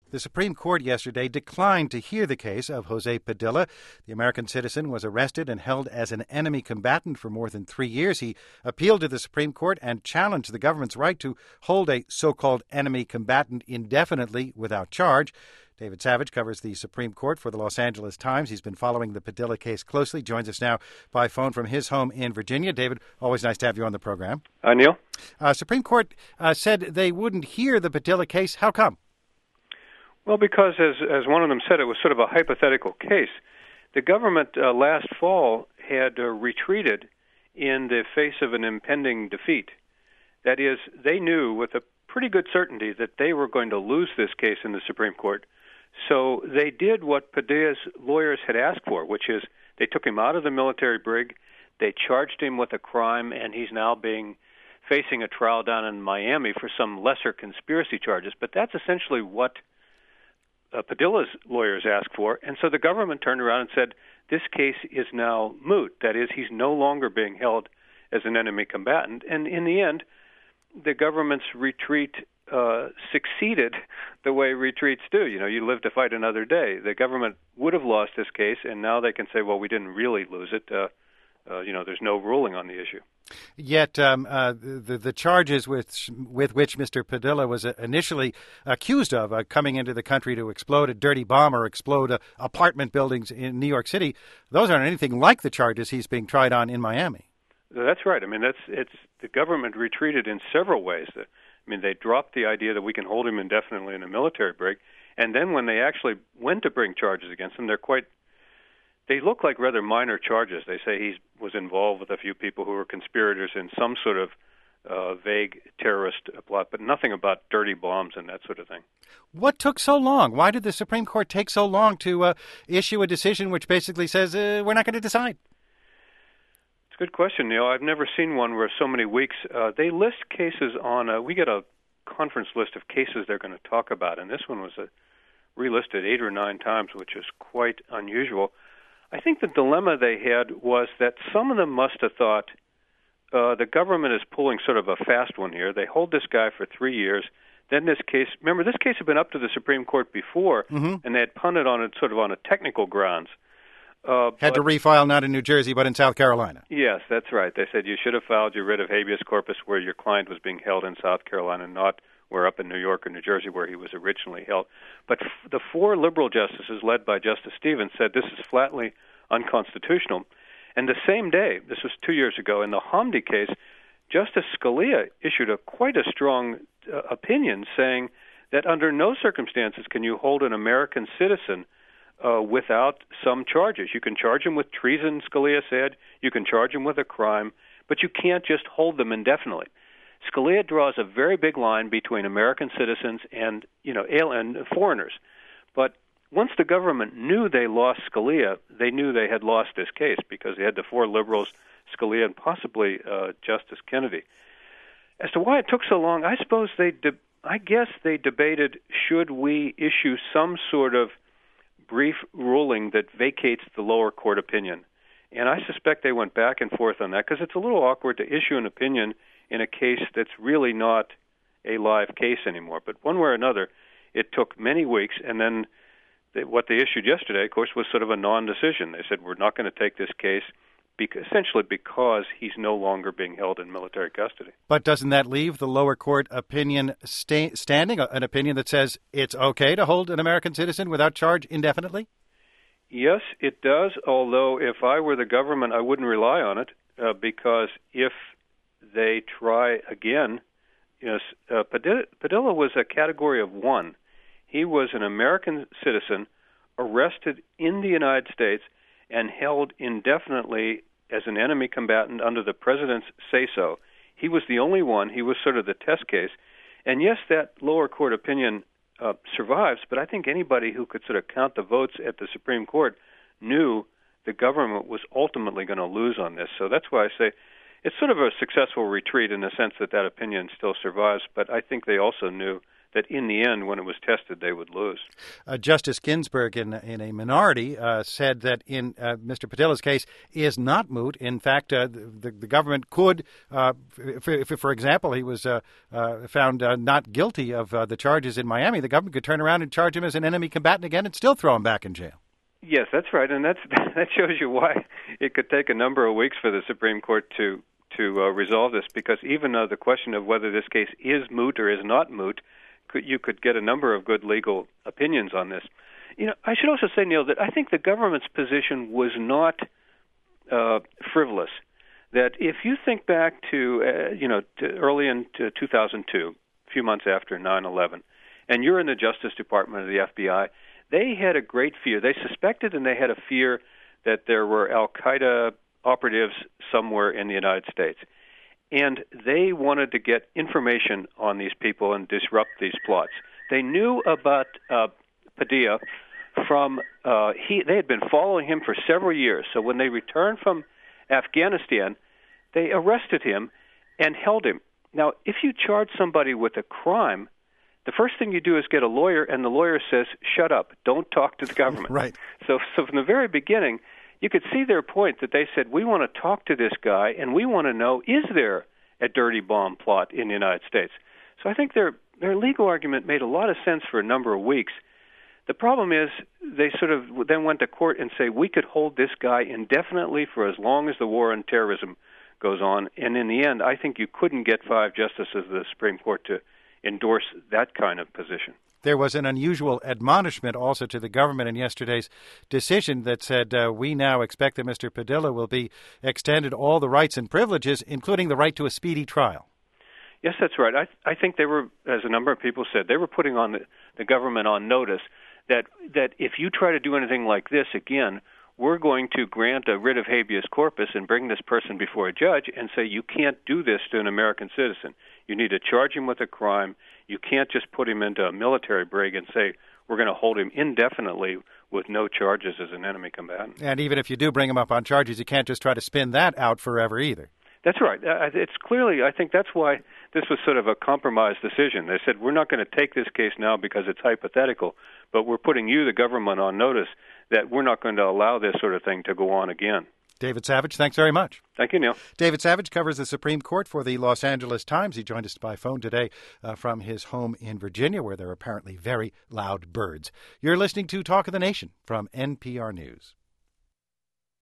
The Supreme Court yesterday declined to hear the case of Jose Padilla. The American citizen was arrested and held as an enemy combatant for more than 3 years. He appealed to the Supreme Court and challenged the government's right to hold a so-called enemy combatant indefinitely without charge. David Savage covers the Supreme Court for the Los Angeles Times. He's been following the Padilla case closely. Joins us now by phone from his home in Virginia. David, always nice to have you on the program. Hi, Neil. Supreme Court said they wouldn't hear the Padilla case. How come? Well, because as one of them said, it was sort of a hypothetical case. The government last fall had retreated in the face of an impending defeat. That is, they knew with a pretty good certainty that they were going to lose this case in the Supreme Court. So they did what Padilla's lawyers had asked for, which is they took him out of the military brig, they charged him with a crime, and he's now facing a trial down in Miami for some lesser conspiracy charges. But that's essentially what Padilla's lawyers asked for, and so the government turned around and said, this case is now moot. That is, he's no longer being held as an enemy combatant. And in the end, the government's retreat succeeded the way retreats do. You know, you live to fight another day. The government would have lost this case, and now they can say, well, we didn't really lose it. There's no ruling on the issue. Yet the charges with which Mr. Padilla was initially accused of coming into the country to explode a dirty bomb or explode apartment buildings in New York City, those aren't anything like the charges he's being tried on in Miami. That's right. I mean, the government retreated in several ways. They dropped the idea that we can hold him indefinitely in a military brig, and then when they actually went to bring charges against him, they look like rather minor charges. They say he was involved with a few people who were conspirators in some sort of vague terrorist plot, but nothing about dirty bombs and that sort of thing. What took so long? Why did the Supreme Court take so long to issue a decision which basically says we're not going to decide? It's a good question, Neil. I've never seen one where so many weeks. They list cases on we get a conference list of cases they're going to talk about, and this one was relisted 8 or 9 times, which is quite unusual. I think the dilemma they had was that some of them must have thought the government is pulling sort of a fast one here. They hold this guy for 3 years. Then this case had been up to the Supreme Court before, and they had punted on it sort of on a technical grounds. Had to refile not in New Jersey but in South Carolina. Yes, that's right. They said you should have filed your writ of habeas corpus where your client was being held in South Carolina, not where up in New York or New Jersey where he was originally held. But the 4 liberal justices, led by Justice Stevens, said this is flatly unconstitutional. And the same day, this was 2 years ago, in the Hamdi case, Justice Scalia issued quite a strong opinion saying that under no circumstances can you hold an American citizen without some charges. You can charge him with treason, Scalia said. You can charge him with a crime, but you can't just hold them indefinitely. Scalia draws a very big line between American citizens and foreigners. But once the government knew they lost Scalia, they knew they had lost this case because they had the 4 liberals, Scalia, and possibly Justice Kennedy. As to why it took so long, I guess they debated, should we issue some sort of brief ruling that vacates the lower court opinion? And I suspect they went back and forth on that because it's a little awkward to issue an opinion in a case that's really not a live case anymore. But one way or another, it took many weeks, and then what they issued yesterday, of course, was sort of a non-decision. They said, we're not going to take this case essentially because he's no longer being held in military custody. But doesn't that leave the lower court opinion standing, an opinion that says it's okay to hold an American citizen without charge indefinitely? Yes, it does, although if I were the government, I wouldn't rely on it because if they try again, Padilla was a category of 1. He was an American citizen arrested in the United States and held indefinitely as an enemy combatant under the president's say-so. He was the only one. He was sort of the test case. And yes, that lower court opinion survives, but I think anybody who could sort of count the votes at the Supreme Court knew the government was ultimately going to lose on this. So that's why I say it's sort of a successful retreat in the sense that opinion still survives, but I think they also knew that in the end, when it was tested, they would lose. Justice Ginsburg, in a minority, said that in Mr. Padilla's case is not moot. In fact, the government could, if, for example, he was found not guilty of the charges in Miami, the government could turn around and charge him as an enemy combatant again and still throw him back in jail. Yes, that's right, and that shows you why it could take a number of weeks for the Supreme Court to resolve this, because even the question of whether this case is moot or is not moot, you could get a number of good legal opinions on this. I should also say, Neil, that I think the government's position was not frivolous. That if you think back to early in 2002, a few months after 9/11, and you're in the Justice Department of the FBI, they had a great fear. They suspected and they had a fear that there were Al-Qaeda operatives somewhere in the United States. And they wanted to get information on these people and disrupt these plots. They knew about Padilla from, they had been following him for several years. So when they returned from Afghanistan, they arrested him and held him. Now, if you charge somebody with a crime, the first thing you do is get a lawyer, and the lawyer says, shut up, don't talk to the government. Right. So from the very beginning, you could see their point that they said, we want to talk to this guy, and we want to know, is there a dirty bomb plot in the United States? So I think their legal argument made a lot of sense for a number of weeks. The problem is they sort of then went to court and say, we could hold this guy indefinitely for as long as the war on terrorism goes on. And in the end, I think you couldn't get 5 justices of the Supreme Court to endorse that kind of position. There was an unusual admonishment also to the government in yesterday's decision that said we now expect that Mr. Padilla will be extended all the rights and privileges, including the right to a speedy trial. Yes, that's right. I think they were, as a number of people said, they were putting on the government on notice that if you try to do anything like this again, we're going to grant a writ of habeas corpus and bring this person before a judge and say you can't do this to an American citizen. You need to charge him with a crime. You can't just put him into a military brig and say we're going to hold him indefinitely with no charges as an enemy combatant. And even if you do bring him up on charges, you can't just try to spin that out forever either. That's right. It's clearly, I think that's why this was sort of a compromise decision. They said, we're not going to take this case now because it's hypothetical, but we're putting you, the government, on notice that we're not going to allow this sort of thing to go on again. David Savage, thanks very much. Thank you, Neil. David Savage covers the Supreme Court for the Los Angeles Times. He joined us by phone today from his home in Virginia, where there are apparently very loud birds. You're listening to Talk of the Nation from NPR News.